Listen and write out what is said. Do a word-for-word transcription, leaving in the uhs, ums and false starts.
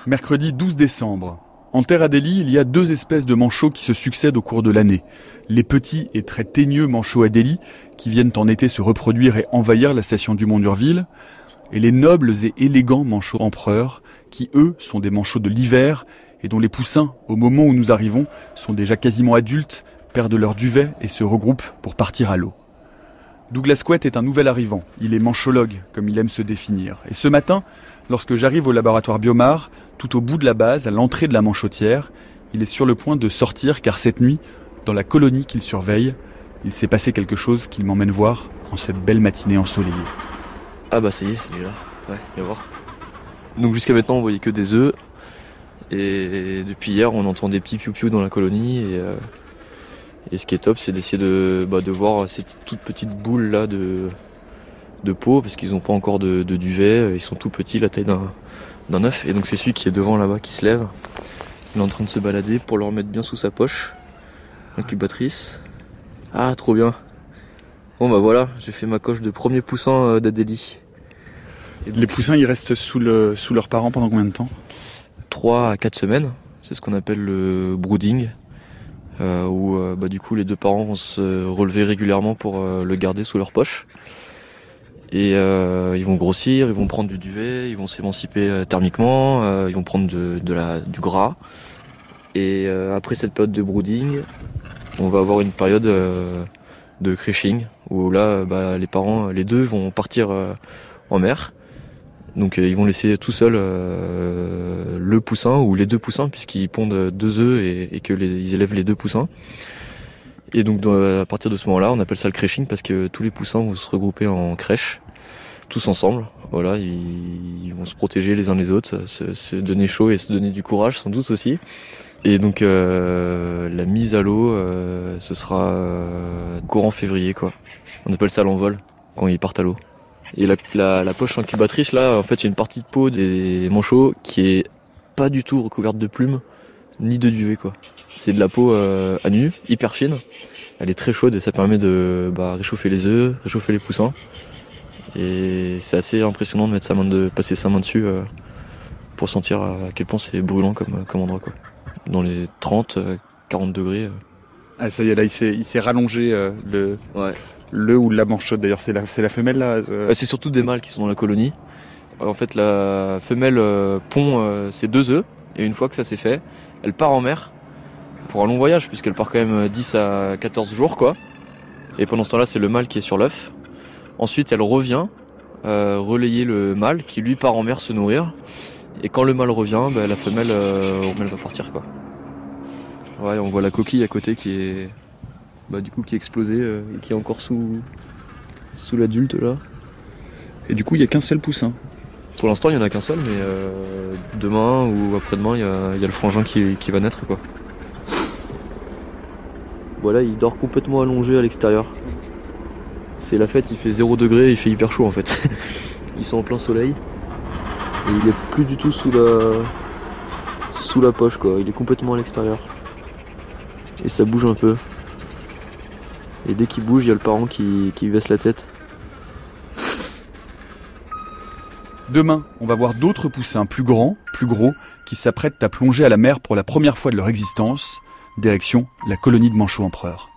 Mercredi douze décembre. En terre Adélie, il y a deux espèces de manchots qui se succèdent au cours de l'année. Les petits et très teigneux manchots Adélie, qui viennent en été se reproduire et envahir la station du Mont-d'Urville, et les nobles et élégants manchots empereurs, qui eux sont des manchots de l'hiver et dont les poussins, au moment où nous arrivons, sont déjà quasiment adultes, perdent leur duvet et se regroupent pour partir à l'eau. Douglas Couette est un nouvel arrivant, il est manchologue, comme il aime se définir. Et ce matin, lorsque j'arrive au laboratoire Biomar, tout au bout de la base, à l'entrée de la manchotière, il est sur le point de sortir car cette nuit, dans la colonie qu'il surveille, il s'est passé quelque chose qu'il m'emmène voir en cette belle matinée ensoleillée. Ah bah ça y est, il est là, ouais, viens voir. Donc jusqu'à maintenant on voyait que des œufs, et depuis hier on entend des petits piou-piou dans la colonie, et, euh, et ce qui est top c'est d'essayer de, bah, de voir ces toutes petites boules là de, de peau, parce qu'ils n'ont pas encore de, de duvet, ils sont tout petits, la taille d'un, d'un œuf, et donc c'est celui qui est devant là-bas qui se lève, il est en train de se balader pour le remettre bien sous sa poche, incubatrice. Ah trop bien. Bon bah voilà, j'ai fait ma coche de premier poussin d'Adélie. Donc, les poussins ils restent sous, le, sous leurs parents pendant combien de temps ? trois à quatre semaines, c'est ce qu'on appelle le brooding, euh, où euh, bah, du coup les deux parents vont se relever régulièrement pour euh, le garder sous leur poche. Et euh, ils vont grossir, ils vont prendre du duvet, ils vont s'émanciper euh, thermiquement, euh, ils vont prendre de, de la, du gras. Et euh, après cette période de brooding, on va avoir une période euh, de crashing, où là bah, les parents, les deux vont partir euh, en mer. Donc euh, ils vont laisser tout seul euh, le poussin ou les deux poussins, puisqu'ils pondent deux œufs et, et que les, ils élèvent les deux poussins. Et donc à partir de ce moment-là, on appelle ça le crashing, parce que tous les poussins vont se regrouper en crèche, tous ensemble. Voilà, ils, ils vont se protéger les uns les autres, se, se donner chaud et se donner du courage sans doute aussi. Et donc euh, la mise à l'eau, euh, ce sera euh, courant février quoi. On appelle ça l'envol quand ils partent à l'eau. Et la, la, la poche incubatrice là, en fait, il y a une partie de peau des manchots qui est pas du tout recouverte de plumes ni de duvet quoi. C'est de la peau euh, à nu, hyper fine. Elle est très chaude et ça permet de bah, réchauffer les œufs, réchauffer les poussins. Et c'est assez impressionnant de mettre sa main de passer sa main dessus euh, pour sentir à quel point c'est brûlant comme, comme endroit quoi. Dans les trente, quarante degrés. Ah ça y est, là il s'est, il s'est rallongé euh, le, ouais. le ou la manchotte d'ailleurs, c'est la, c'est la femelle là euh... euh, C'est surtout des mâles qui sont dans la colonie. En fait la femelle euh, pond euh, ses deux œufs et une fois que ça c'est fait, elle part en mer pour un long voyage puisqu'elle part quand même dix à quatorze jours quoi. Et pendant ce temps là c'est le mâle qui est sur l'œuf. Ensuite elle revient euh, relayer le mâle qui lui part en mer se nourrir. Et quand le mâle revient, bah, la femelle, euh, elle va partir quoi. Ouais, on voit la coquille à côté qui est, bah, du coup qui est explosée euh, et qui est encore sous, sous l'adulte là. Et du coup, il y a qu'un seul poussin. Pour l'instant, il y en a qu'un seul, mais euh, demain ou après-demain, il y a, y a le frangin qui, qui va naître quoi. Voilà, il dort complètement allongé à l'extérieur. C'est la fête, il fait zéro degré, il fait hyper chaud en fait. Ils sont en plein soleil. Et il est plus du tout sous la sous la poche quoi, il est complètement à l'extérieur. Et ça bouge un peu. Et dès qu'il bouge, il y a le parent qui, qui baisse la tête. Demain, on va voir d'autres poussins plus grands, plus gros, qui s'apprêtent à plonger à la mer pour la première fois de leur existence, direction la colonie de manchots empereurs.